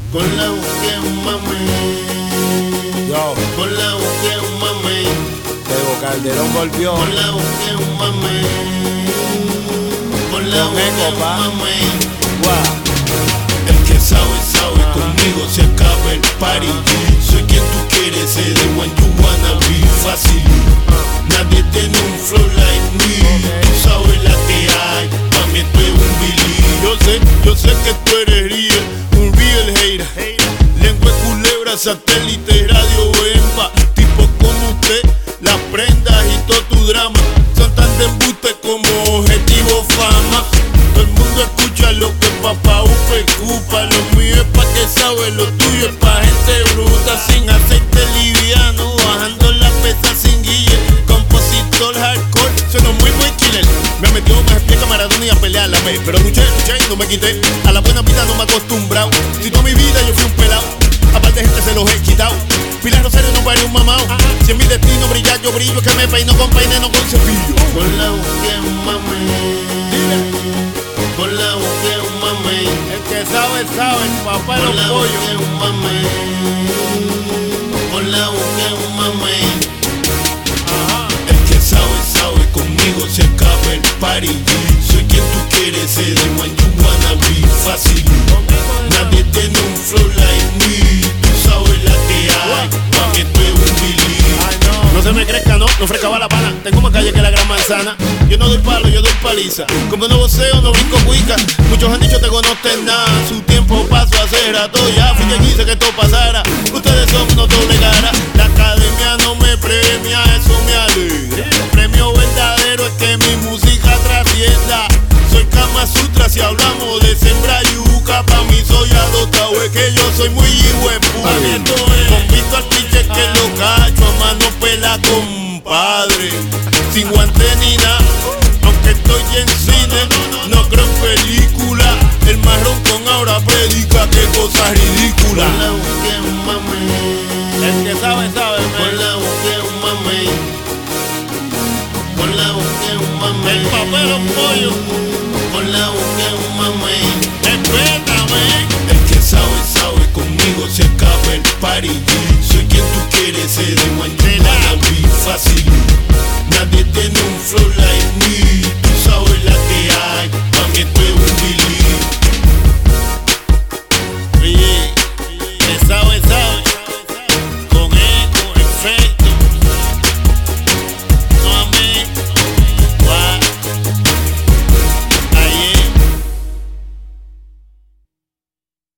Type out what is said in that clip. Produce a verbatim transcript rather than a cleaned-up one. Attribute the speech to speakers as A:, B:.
A: Con la busqué un mamey.
B: Yo,
A: Con la busqué un mamey.
B: Tego Calderón volvió.
A: Con la busqué un mamey. Con la
B: Con
A: busqué
B: Eco,
A: un
B: pa.
A: mamey.
B: Guau.
A: El que sabe, sabe, conmigo se acaba el party. Soy quien tú quieres, ser the one you wanna be. Fácil, nadie tiene un flow like me. Tú sabes la que hay, mami esto es un Billy. Yo sé, yo sé que tú eres real, un real hater. Lengua de culebra, satélite, radio, bemba. Tipo como usted, las prendas y todo tu drama son tan de embuste como objetivo fama. Todo el mundo escucha lo que papá upa y cupa. Lo mío es pa' que sabe, lo tuyo es pa' gente bruta. Sin aceite liviano, bajando la pesa sin guille. Compositor hardcore, sueno muy muy killer. Me metió más explica Maradona y a pelear la vez. Pero luché, luché y no me quité. A la buena vida no me he acostumbrado. Si toda mi vida yo fui un pelado, aparte de gente se los he quitado. Pilar Rosario no paré un mamao. Si en mi destino brilla yo brillo, que me peino con peine, no con cepillo. Con la busqué un mamey. Con la busqué un mamey.
B: El que sabe, sabe, papá de
A: Con la
B: los pollos.
A: busqué un mamey. Con la busqué un mamey.
B: Ajá.
A: El que sabe, sabe, conmigo se acaba el party. Soy quien tú quieres, ser the one you wanna be. Fácil, nadie tiene un flow like me. Tú sabes la que hay, mami esto es un Billy.
B: Ay, no.
A: No se me crezca, no, no frescaba la pana. Tengo más calle que la gran manzana. Yo no doy palo, yo doy paliza. Como no voceo, no brinco cuica. Muchos han dicho te conocen nada. Su tiempo pasó hace rato. Ya fui quien quise que esto pasara. Ustedes son unos doble cara. La academia no me premia, eso me alegra. El premio verdadero es que mi música trascienda. Soy Kama Sutra si hablamos de sembra yuca. Pa' mí soy adoptado, es que yo soy muy hijueputa. Convisto al cliché que lo cacho a mano pela, compadre. Sin guante ni nada, aunque estoy en cine, no creo en película. El marrón con ahora predica que cosas ridículas. Con la busqué un mamey.
B: El que sabe, sabe,
A: Con
B: man.
A: la busqué un mamey. Con la busqué un mamey.
B: El papel los pollos.
A: Con la busqué un mamey.
B: Respétame.
A: El que sabe, sabe, conmigo se acaba el party. Soy quien tú quieres, ser the one you wanna be. Fácil,